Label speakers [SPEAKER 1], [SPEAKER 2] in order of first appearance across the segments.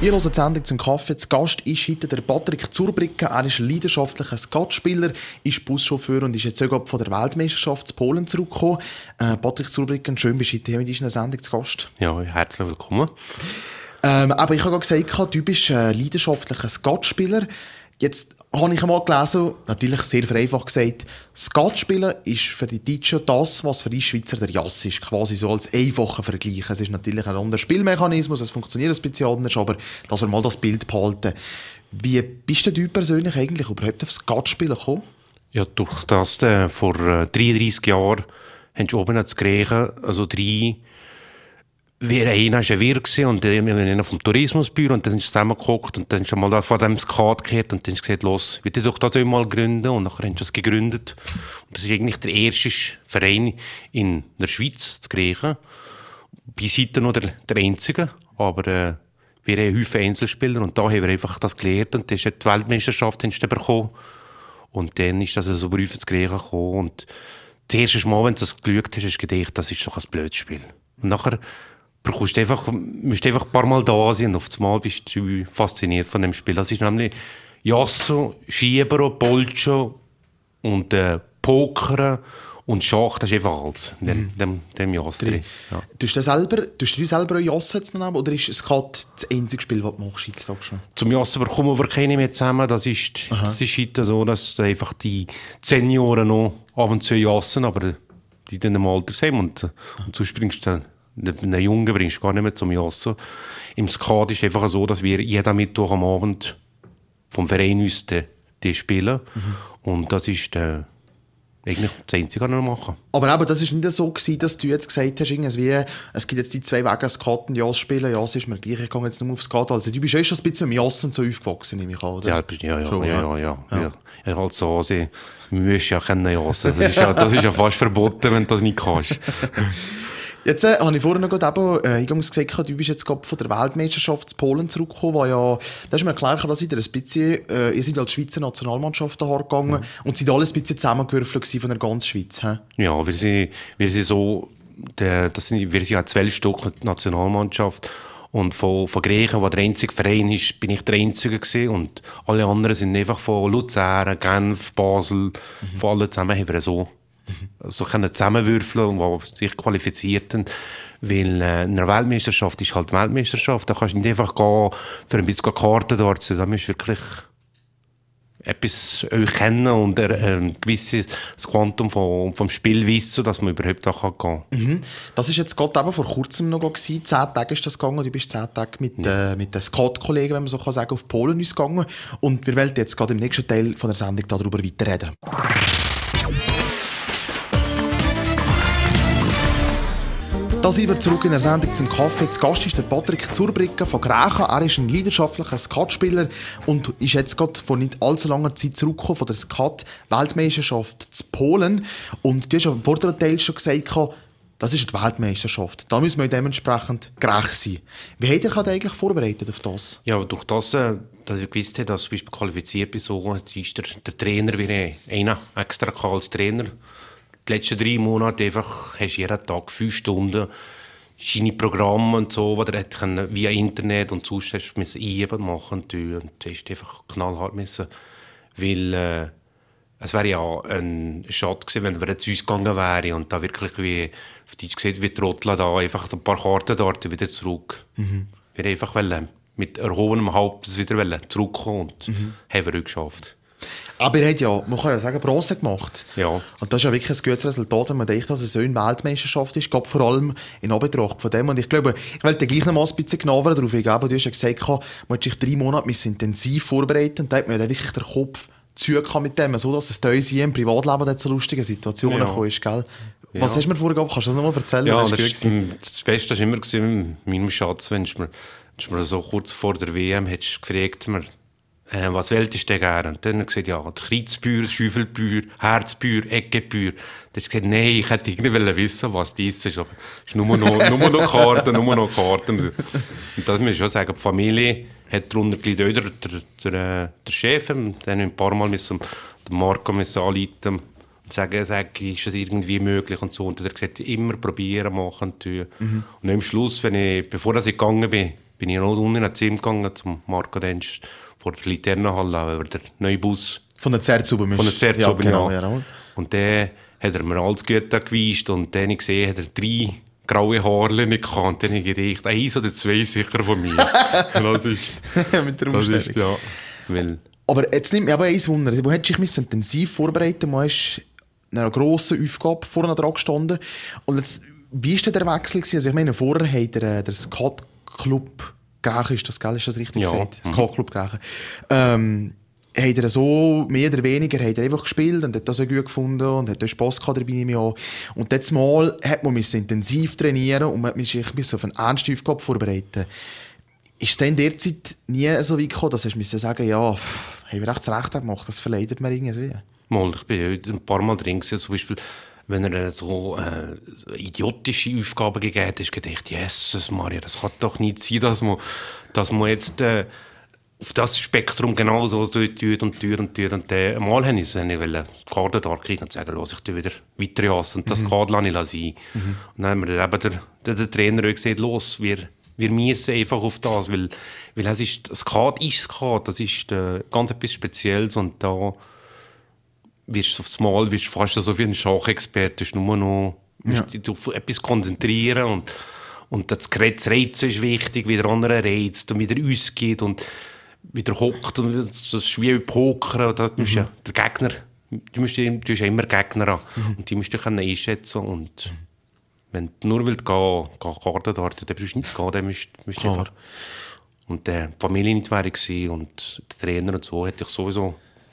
[SPEAKER 1] Ihr hört die Sendung zum Kaffee. Zu Gast ist heute der Patrick Zurbriggen. Er ist ein leidenschaftlicher Skatspieler, ist Buschauffeur und ist jetzt sogar von der Weltmeisterschaft in Polen zurückgekommen. Patrick Zurbriggen, schön bist du heute mit dieser Sendung zu Gast.
[SPEAKER 2] Ja, herzlich willkommen.
[SPEAKER 1] Aber ich habe gerade gesagt, du bist ein leidenschaftlicher Skatspieler. Jetzt habe ich einmal gelesen, natürlich sehr vereinfacht gesagt, Skatspielen ist für die Deutschen das, was für die Schweizer der Jass ist. Quasi so als einfacher Vergleich. Es ist natürlich ein anderer Spielmechanismus, es funktioniert ein bisschen anders, aber dass wir mal das Bild behalten. Wie bist du persönlich eigentlich überhaupt auf Skatspielen gekommen?
[SPEAKER 2] Ja, durch das vor 33 Jahren haben sie oben zu Griechen, also drei, einer war ein Wirt und einer vom Tourismusbüro und dann sind sie zusammengeguckt und dann ist mal von dem Skat gehört und dann haben sie gesagt, los, will ich doch das einmal gründen und nachher haben sie das gegründet. Und das ist eigentlich der erste Verein in der Schweiz, zu Griechen. Bis heute noch der einzige, aber wir haben häufig Einzelspieler und da haben wir einfach das gelernt und das ist die Weltmeisterschaft bekommen und dann ist das so Berufe zu Griechen gekommen und das erste Mal, wenn du das geschaut hast, hast du gedacht, das ist doch ein blödes Spiel. Und nachher musst du einfach ein paar Mal da sein und auf einmal bist du fasziniert von dem Spiel. Das ist nämlich Jasso, Schiebero, Bolcho und Poker und Schach, das ist einfach alles in dem Jasso drin. Ja.
[SPEAKER 1] Tust du selber auch Jasso jetzt noch oder ist es gerade das einzige Spiel, das du machst jetzt schon?
[SPEAKER 2] Zum Jasso kommen wir keine mehr zusammen. Das ist heute so, dass einfach die Senioren noch ab und zu jassen, aber die in diesem Alter sind und sonst bringst du einen Jungen bringst du gar nicht mehr zum Jassen. Im Skat ist es einfach so, dass wir jeden Mittwoch am Abend vom Verein uns die spielen. Und das ist eigentlich das Einzige, was wir machen.
[SPEAKER 1] Aber eben, das war nicht so gewesen, dass du jetzt gesagt hast, irgendwie, es gibt jetzt die zwei Wege, Skat und Jass spielen. Jass ist mir gleich, ich gehe jetzt nicht mehr auf Skat. Also du bist schon ein bisschen mit Jassen so aufgewachsen, nehme ich an, oder?
[SPEAKER 2] Ja. Ich halt so, du musst ja kennen Jassen. Das ist ja fast verboten, wenn du das nicht kannst.
[SPEAKER 1] Jetzt habe ich vorhin noch gesagt, du bist jetzt gerade von der Weltmeisterschaft in Polen zurückgekommen, wo ja, da ist mir klar, dass ihr ein bisschen, ihr seid als Schweizer Nationalmannschaft daher gegangen und seid alle ein bisschen zusammengewürfelt von der ganzen Schweiz. He?
[SPEAKER 2] Ja, wir sind so, wir sind ja 12 Stück Nationalmannschaft und von Griechen, wo der einzige Verein ist, bin ich der Einzige gewesen und alle anderen sind einfach von Luzern, Genf, Basel, von allen zusammen haben wir so können zusammenwürfeln und die sich qualifizierten, weil in einer Weltmeisterschaft ist halt Weltmeisterschaft, da kannst du nicht einfach gehen, für ein bisschen Karten dort zu, da musst du wirklich etwas kennen und ein gewisses Quantum vom Spiel wissen, dass man überhaupt da gehen kann.
[SPEAKER 1] Das ist jetzt gerade eben vor kurzem noch gewesen. 10 Tage ist das gegangen. Du bist 10 Tage mit den Skat-Kollegen, wenn man so kann sagen, auf Polen gegangen. Und wir wollen jetzt gerade im nächsten Teil von der Sendung darüber weiterreden. Da sind wir zurück in der Sendung zum Kaffee. Zu Gast ist der Patrick Zurbriggen von Griechen. Er ist ein leidenschaftlicher Skatspieler und ist jetzt gerade vor nicht allzu langer Zeit zurückgekommen von der Skat-Weltmeisterschaft zu Polen. Und du hast ja vor der Teil schon gesagt, das ist die Weltmeisterschaft. Da müssen wir dementsprechend gerecht sein. Wie habt ihr eigentlich vorbereitet auf das?
[SPEAKER 2] Ja, durch das, dass ich gewusst habe, dass du qualifiziert bist, so, ist der Trainer wie einer extra als Trainer. Die letzten 3 Monate einfach, hast du jeden Tag 5 Stunden seine Programme und so, die er via Internet und sonst hast du einüben machen und du hast einfach knallhart müssen, weil es wäre ja ein Schade gewesen, wenn wir jetzt ausgegangen wären und da wirklich wie auf Deutsch gesagt wie Trottel da einfach ein paar Karten dort wieder zurück. Wir einfach mit erhobenem Haupt wieder zurückkommen und haben wir geschafft.
[SPEAKER 1] Aber er hat ja, man kann ja sagen, Bronze gemacht.
[SPEAKER 2] Ja.
[SPEAKER 1] Und das ist ja wirklich ein gutes Resultat, wenn man denkt, dass es so eine Weltmeisterschaft ist, vor allem in Anbetracht von dem. Und ich glaube, ich will dir gleich noch mal ein bisschen genauer darauf eingeben. Du hast ja gesagt, man hat sich 3 Monate intensiv vorbereitet und da hat man ja wirklich den Kopf zu mit dem, so dass es da im Privatleben zu lustigen Situationen gekommen ist, gell? Was hast du mir vorher gehabt? Kannst du das noch mal erzählen?
[SPEAKER 2] Ja, das Beste war immer mit meinem Schatz, wenn du mir so kurz vor der WM hättest gefragt, was wolltest du gerne? Und dann hat er gesagt, ja, Kreuzbühr, Schäufelbühr, Herzbühr, Eckebühr. Dann hat er gesagt, nein, ich hätte irgendwie wissen, was das ist. Aber es ist nur noch Karten. Und das muss ich schon sagen, die Familie hat darunter gelitten, der Chef, dann ein paar Mal den Marco anrufen und sagen, ist das irgendwie möglich und so. Und er hat gesagt, immer probieren, machen, tun. Und am Schluss, bevor ich gegangen bin, bin ich noch unten ins Zimmer gegangen, zum Marco Densch, vor der Liternenhalle, der neue Bus.
[SPEAKER 1] Von der Zerzuben.
[SPEAKER 2] Von der Zerzuben,
[SPEAKER 1] genau,
[SPEAKER 2] ja. Und dann hat er mir alles Gute gewischt und dann habe ich gesehen, hat er 3 graue Haare nicht gehabt. Und dann habe ich gedacht, 1 oder 2 sicher von mir. Das ist,
[SPEAKER 1] mit der Umstellung.
[SPEAKER 2] ja. Weil
[SPEAKER 1] aber jetzt nimmt mich aber eins Wunder. Du hättest dich intensiv vorbereiten müssen. Du hast einer grossen Aufgabe vorne dran gestanden. Und jetzt, wie war denn der Wechsel gewesen? Also ich meine, vorher hat der Skat-Club Grächen, ist das richtig gesagt? Skat-Club Grächen. Hat er so mehr oder weniger hat er einfach gespielt und hat das auch gut gefunden und hat auch Spass gehabt dabei im Jahr. Und jetzt mal hat man intensiv trainieren und man musste sich auf eine ernste Aufgabe vorbereiten. Ist es dann derzeit nie so weit gekommen, dass du sagen ja, haben wir echt das Recht gemacht, das verleidet mir irgendwie?
[SPEAKER 2] Mal, ich bin heute ein paar Mal drin gewesen, zum Beispiel, wenn er so idiotische Aufgaben gegeben hat, hast du gedacht, Jesus Maria, das kann doch nicht sein, dass man jetzt auf das Spektrum genau so tut und mal wollte ich die Karte da kriegen und sagen, los, ich tue wieder weiter aus und das Karte lasse ich sein. Und dann haben wir eben der Trainer auch gesagt, los, wir müssen einfach auf das, weil es ist, das Karte ist das Karte, das ist ganz etwas Spezielles und da wirst du aufs Mal fast so wie ein Schachexperte, du nur noch dich auf etwas konzentrieren und das Reizen ist wichtig, wie der andere reizt und wie der ausgeht und wieder hockt und das ist wie ein Poker, da musst der Gegner, du hast ja immer Gegner an und die musst du einschätzen und wenn du nur willst Karten dort, dann brauchst du nichts gehen, dann musst du einfach. Und die Familie nicht wäre gewesen und der Trainer und so, hätte ich sowieso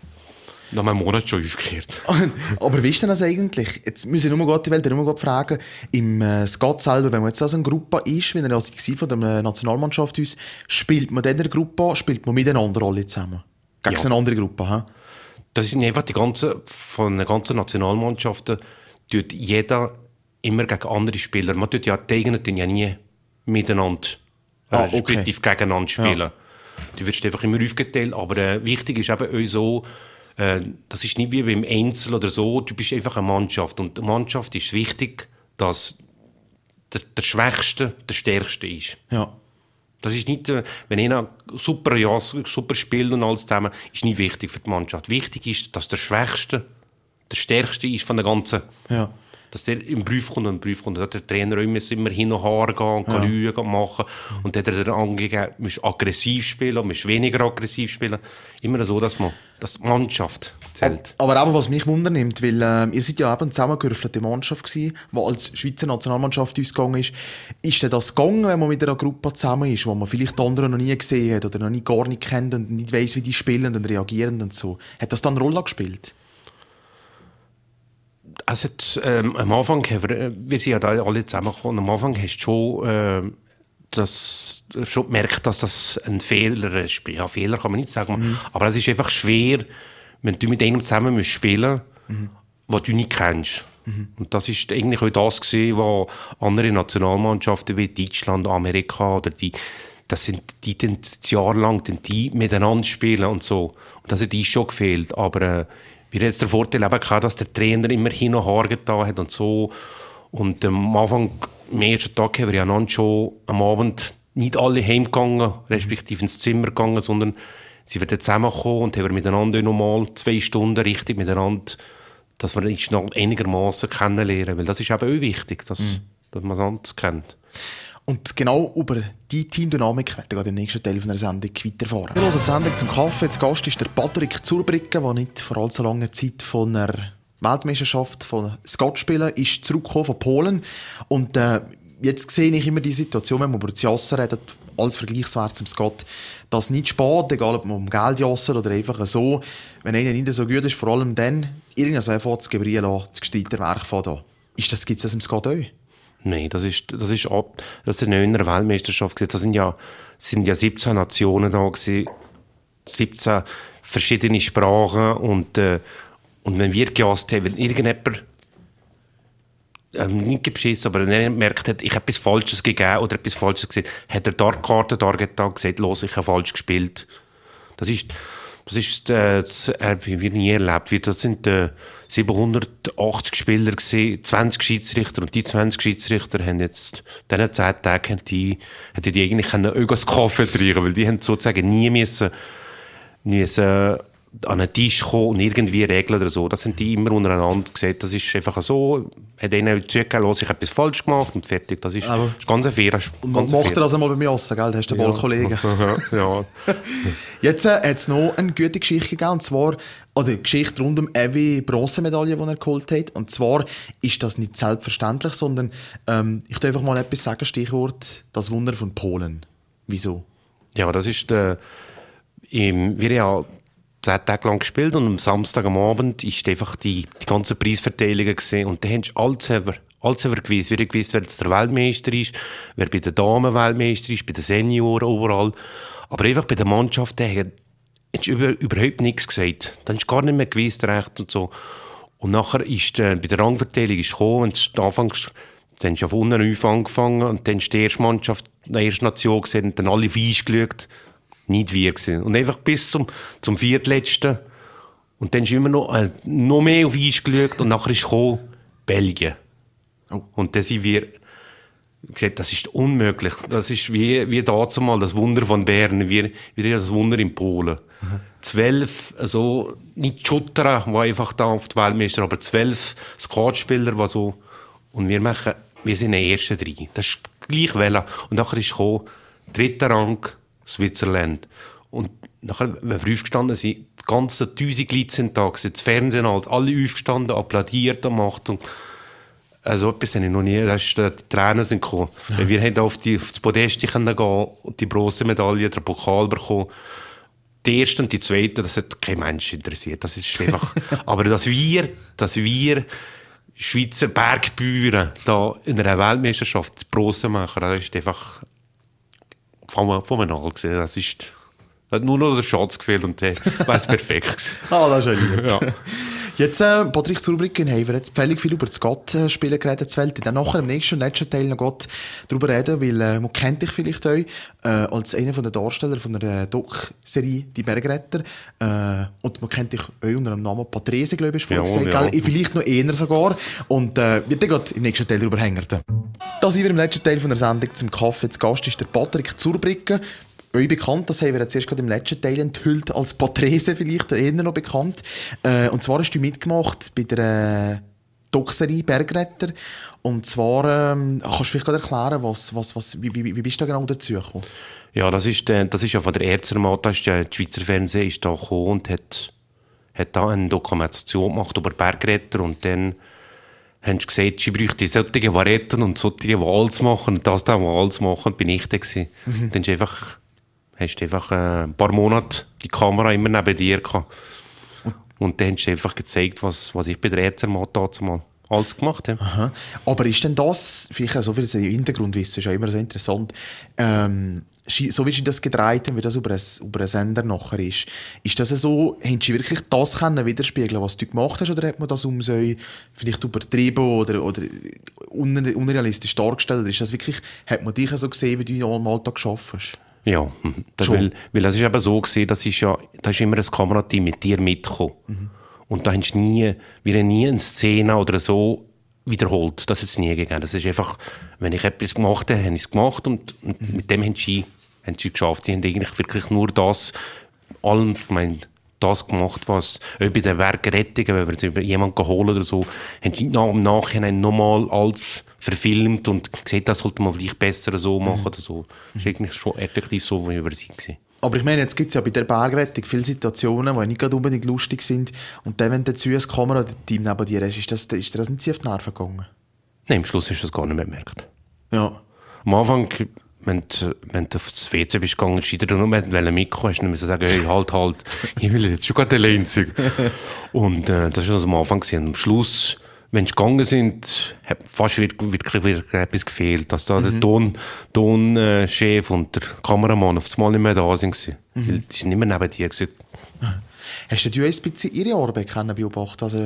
[SPEAKER 2] nach einem Monat schon aufgekehrt.
[SPEAKER 1] Aber wie ist denn das eigentlich? Jetzt muss ich die Welt nur fragen, im Skat selber, wenn man jetzt also eine Gruppe ist, wie er also war von der Nationalmannschaft uns, spielt man in der Gruppe, spielt man miteinander alle zusammen? Gegen eine andere Gruppe, he?
[SPEAKER 2] Das sind einfach von den ganzen Nationalmannschaften, tut jeder immer gegen andere Spieler. Man tut ja die eigenen ja nie miteinander, respektive gegeneinander spielen. Ja. Du wirst einfach immer aufgeteilt, aber wichtig ist eben auch so, das ist nicht wie beim Einzel oder so, du bist einfach eine Mannschaft und eine Mannschaft ist wichtig, dass der Schwächste der Stärkste ist.
[SPEAKER 1] Ja.
[SPEAKER 2] Das ist nicht, wenn einer super spielt und alles zusammen, ist nicht wichtig für die Mannschaft. Wichtig ist, dass der Schwächste der Stärkste ist von der ganzen.
[SPEAKER 1] Ja.
[SPEAKER 2] Dass der im Prüf kommt. Da hat der Trainer immer hin und her gehen und Lügen machen. Und dann hat er angegeben, du musst aggressiv spielen, du musst weniger aggressiv spielen. Immer so, dass die Mannschaft zählt.
[SPEAKER 1] Aber eben, was mich wundernimmt, weil ihr seid ja eben zusammengewürfelte Mannschaft gewesen, die als Schweizer Nationalmannschaft ausgegangen ist. Ist denn das gegangen, wenn man mit einer Gruppe zusammen ist, wo man vielleicht die anderen noch nie gesehen hat oder noch nie gar nicht kennt und nicht weiss, wie die spielen und reagieren und so? Hat das dann eine Rolle gespielt?
[SPEAKER 2] Also am Anfang, wir sind ja da alle zusammengekommen, am Anfang hast du schon gemerkt, dass das ein Fehler ist. Ja, Fehler kann man nicht sagen, aber es ist einfach schwer, wenn du mit einem zusammen spielen musst, was du nicht kennst. Und das ist eigentlich auch das gewesen, was andere Nationalmannschaften wie Deutschland, Amerika oder die jahrelang die miteinander spielen und so. Und das hat uns schon gefehlt, aber wir haben jetzt den Vorteil eben gehabt, dass der Trainer immer hin und her getan hat und so. Und am Anfang, am ersten Tag, haben wir ja schon am Abend nicht alle heimgegangen, respektive ins Zimmer gegangen, sondern sie werden zusammengekommen und haben miteinander nochmal 2 Stunden richtig miteinander, dass wir uns noch einigermaßen kennenlernen. Weil das ist eben auch wichtig, dass man das kennt.
[SPEAKER 1] Und genau über die Teamdynamik werden wir im nächsten Teil der Sendung weiterfahren. Wir hören die Sendung zum Kaffee. Zu Gast ist der Patrick Zurbriggen, der nicht vor allzu langer Zeit von einer Weltmeisterschaft von Skat spielen ist zurückgekommen von Polen. Und jetzt sehe ich immer die Situation, wenn man über das Jassen redet, als Vergleichswert zum Skat, dass nicht spät, egal ob man um Geld jassen oder einfach so, wenn einer nicht so gut ist, vor allem dann, irgendwann fährt das Gebrien an, das gesteigte Werk von da. Gibt es das im Skat auch?
[SPEAKER 2] Nein, das ist eine neue Weltmeisterschaft. Das sind ja 17 Nationen da gewesen, 17 verschiedene Sprachen und wenn wir gejasst haben, wenn irgendjemand nicht beschissen, aber er merkt hat, ich habe etwas Falsches gegeben oder etwas Falsches gesehen, hat er die Karte dargetan und gesagt, los, ich habe falsch gespielt. Das ist, wie nie erlebt. Das sind 780 Spieler gewesen, 20 Schiedsrichter. Und die 20 Schiedsrichter haben jetzt, diesen 10 Tagen, hätten die eigentlich können Kaffee trinken, weil die haben sozusagen nie müssen an einen Tisch kommen und irgendwie regeln oder so. Das haben die immer untereinander gesagt. Das ist einfach so, hat ihnen zugegeben, ich habe etwas falsch gemacht und fertig. Das ist ganz fair.
[SPEAKER 1] Macht er das einmal bei mir raus, gell? Da hast du den Ballkollegen.
[SPEAKER 2] Ja.
[SPEAKER 1] Jetzt hat es noch eine gute Geschichte gegeben, und zwar, oder die Geschichte rund um Evi Bronzemedaille, die er geholt hat. Und zwar ist das nicht selbstverständlich, sondern ich darf einfach mal etwas sagen, Stichwort das Wunder von Polen. Wieso?
[SPEAKER 2] Ja, das ist wir ja 10 Tage lang gespielt und am Samstag am Abend ist einfach die ganze Preisverteilung gesehen und da haben sie alles gewusst. Wer gewusst, wer jetzt der Weltmeister ist, wer bei den Damen Weltmeister ist, bei den Senioren überall. Aber einfach bei der Mannschaft, da haben sie überhaupt nichts gesagt. Dann ist gar nicht mehr gewusst, recht und so. Und nachher ist bei der Rangverteilung ist gekommen und anfangs, dann ist ja von unten angefangen und dann ist die erste Mannschaft, die erste Nation gesehen und dann alle Feisch geschaut. Nicht wir gewesen. Und einfach bis zum Viertletzten. Und dann ist immer noch mehr auf Eis geschaut und nachher ist gekommen, Belgien. Oh. Und dann sind wir gesagt, das ist unmöglich. Das ist wie dazu mal das Wunder von Bern, wie das Wunder in Polen. 12, also nicht Schutterer, die einfach da auf die Weltmeister, aber 12 Skatspieler, die so, und wir sind die ersten 3. Das ist gleich Welle. Und nachher ist gekommen, 3. Rang, Switzerland. Und nachher, wenn wir aufgestanden sind, die ganzen 1000 Leute sind da gewesen, das Fernsehen halt, alle aufgestanden, applaudiert und gemacht. Und also etwas habe ich noch nie, die Tränen sind gekommen. Ja. Wir haben auf das Podest gehen und die Bronzemedaille, den Pokal bekommen. Die erste und die zweite, das hat kein Mensch interessiert. Das ist einfach, aber dass wir Schweizer Bergbauern da in einer Weltmeisterschaft die Bronze machen, das ist einfach phänomenal gesehen. Das ist, hat nur noch der Schatz gefehlt und der war es perfekt.
[SPEAKER 1] Das ist ja lieb. Ja. Jetzt, Patrick Zurbrücken, haben wir jetzt völlig viel über das Gott-Spielen geredet. Dann nachher im nächsten und letzten Teil noch Gott darüber reden, weil man kennt dich vielleicht auch als einer der Darsteller von der Doc-Serie «Die Bergretter». Und man kennt dich auch unter dem Namen Patrese, glaube ich, vorgesagt. Vielleicht noch eher sogar. Und wir gehen im nächsten Teil darüber hängen. Da sind wir im letzten Teil von der Sendung zum Kaffee. Zu Gast ist der Patrick Zurbrücken. Euch bekannt, das haben wir jetzt erst gerade im letzten Teil enthüllt, als Patrese vielleicht, eher noch bekannt. Und zwar hast du mitgemacht bei der Doc-Serie «Bergretter». Und zwar, kannst du vielleicht gerade erklären, wie bist du da genau dazu gekommen? Ja,
[SPEAKER 2] das ist ja von der Erzermat, das Schweizer Fernsehen ist da gekommen und hat da eine Dokumentation gemacht über Bergretter und dann haben sie gesagt, sie bräuchten solche Varetten und solche Wals machen und das da Wals machen, bin ich da gewesen. Dann hast du einfach ein paar Monate die Kamera immer neben dir gehabt. Und dann hast du einfach gezeigt, was ich bei der Erzermat damals alles gemacht habe.
[SPEAKER 1] Aha. Aber ist denn das, vielleicht so viel Hintergrundwissen, ist ja immer so interessant, so wie sie das gedreht haben, wie das über einen Sender nachher ist das so, haben sie wirklich das können widerspiegeln, was du gemacht hast, oder hat man das so vielleicht übertrieben oder unrealistisch dargestellt, oder ist das wirklich, hat man dich so gesehen, wie du am Alltag gearbeitet hast?
[SPEAKER 2] Ja, weil es ist eben so gewesen, da ist immer ein Kamerateam mit dir mitgekommen. Und da hast du nie eine Szene oder so wiederholt. Das hat es nie gegeben. Das ist einfach, wenn ich etwas gemacht habe, habe ich es gemacht und mit dem haben sie geschafft. Die haben eigentlich wirklich nur das gemacht, was bei den Werkrettungen, wenn wir jetzt jemanden geholt oder so, haben sie im Nachhinein nochmal alles verfilmt und gesagt, das sollte man vielleicht besser so machen oder so. Das war eigentlich schon effektiv so, wie wir sind.
[SPEAKER 1] Aber ich meine, jetzt gibt es ja bei der Bergrettung viele Situationen, die nicht gerade unbedingt lustig sind. Und dann, wenn du zu das Kamerateam neben dir hast, ist dir das nicht auf die Nerven gegangen?
[SPEAKER 2] Nein, am Schluss hast du das gar nicht mehr gemerkt.
[SPEAKER 1] Ja.
[SPEAKER 2] Am Anfang, wenn du aufs WC bist gegangen, scheitert du nur mitkommen, hast du nicht mehr sagen, hey, halt, ich will jetzt schon gerade allein sein. Und das war schon am Anfang gewesen. Am Schluss, wenn sie gegangen sind, hat fast wirklich etwas gefehlt, dass da der Tonchef und der Kameramann auf das Mal nicht mehr da sind. Weil die sind nicht mehr neben dir gewesen.
[SPEAKER 1] Hast du ein bisschen ihre Arbeit beobachtet? Also,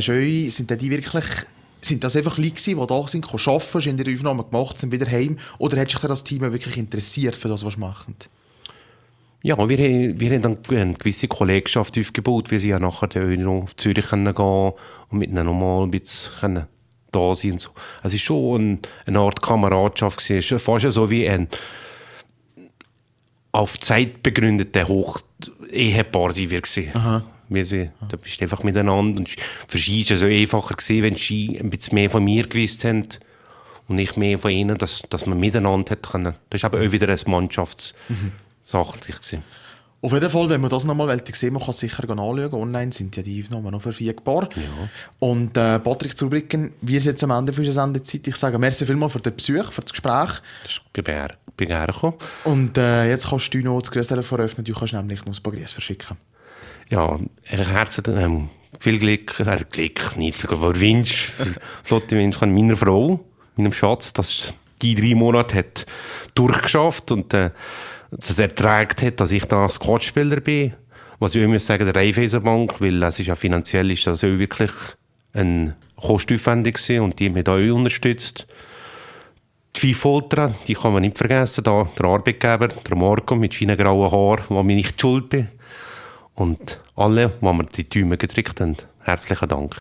[SPEAKER 1] sind das einfach Leute gewesen, die da sind, arbeiten, in der Aufnahme gemacht, sind wieder heim? Oder hat sich das Team wirklich interessiert für das, was sie machen?
[SPEAKER 2] Ja, wir haben dann eine gewisse Kollegschaft aufgebaut. Wir sind ja nachher dann noch auf Zürich gehen und mit ihnen nochmal ein bisschen da sein. So. Es war schon eine Art Kameradschaft. Es war fast so wie ein auf Zeit begründeter Ehepaar sind wir gewesen.
[SPEAKER 1] Aha.
[SPEAKER 2] Da bist du einfach miteinander. Und für sie war es so einfacher gewesen, wenn sie ein bisschen mehr von mir gewusst haben und ich mehr von ihnen, dass man miteinander hätte können. Das war aber auch wieder eine Mannschaftssache gewesen.
[SPEAKER 1] Auf jeden Fall, wenn man das nochmal sehen, man kann es sicher anschauen. Online sind ja die Aufnahmen noch verfügbar.
[SPEAKER 2] Ja.
[SPEAKER 1] Und Patrick Zurbriggen, wir sind jetzt am Ende unserer Sendezeit. Ich sage merci vielmals für den Besuch, für das Gespräch.
[SPEAKER 2] Ich bin gerne gekommen.
[SPEAKER 1] Und jetzt kannst du noch das Grüße veröffnen. Du kannst nämlich noch ein paar Grüße verschicken.
[SPEAKER 2] Ja, herzlichen viel Glück, Glück nicht, aber Wunsch, flotte Wunsch an meiner Frau, meinem Schatz, dass die 3 Monate hat durchgeschafft und dass es erträgt hat, dass ich da Squadspieler bin. Was ich immer sagen, der Raiffeisenbank, weil es ist ja finanziell ist das auch wirklich ein kostenaufwendig gewesen und die haben mich da auch unterstützt. Die Viehfolter, die kann man nicht vergessen, da der Arbeitgeber, der Marco mit seinen grauen Haaren, wo mir nicht schuld bin. Und alle, die mir die Däume gedrückt haben, herzlichen Dank.